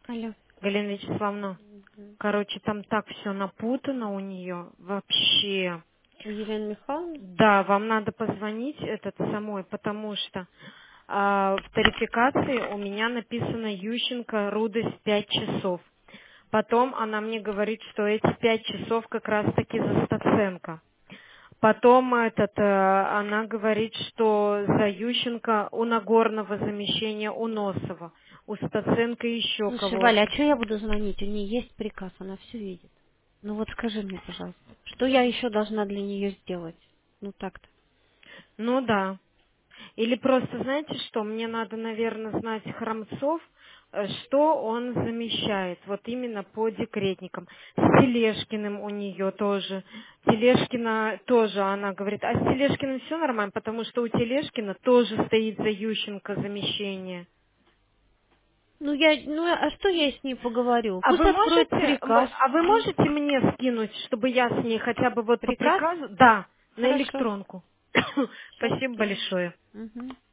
Алло. Галина Вячеславовна, Мгм. короче, там так все напутано у нее вообще. У Елены Михайловны? Да, вам надо позвонить этот самой, потому что в тарификации у меня написано Ющенко Рудость 5 часов. Потом она мне говорит, что эти 5 часов как раз-таки за Стаценко. Потом она говорит, что за Ющенко у Нагорного замещения у Носова, у Стаценко еще Слушай, Валя, а кого-то. что я буду звонить? У нее есть приказ, она все видит. Ну вот скажи мне, пожалуйста, что я еще должна для нее сделать? Ну так-то. Ну да. Или просто, знаете что, мне надо, наверное, знать Храмцов, что он замещает, вот именно по декретникам. С Телешкиным у нее тоже. Телешкина тоже, она говорит, а с Телешкиным все нормально, потому что у Телешкина тоже стоит за Ющенко замещение. Ну а что я с ней поговорю? А Пусть вы откроет можете, приказ. мне скинуть, чтобы я с ней хотя бы вот по Приказ? приказу, да, на Хорошо. электронку. Сейчас Спасибо скину. большое. Угу.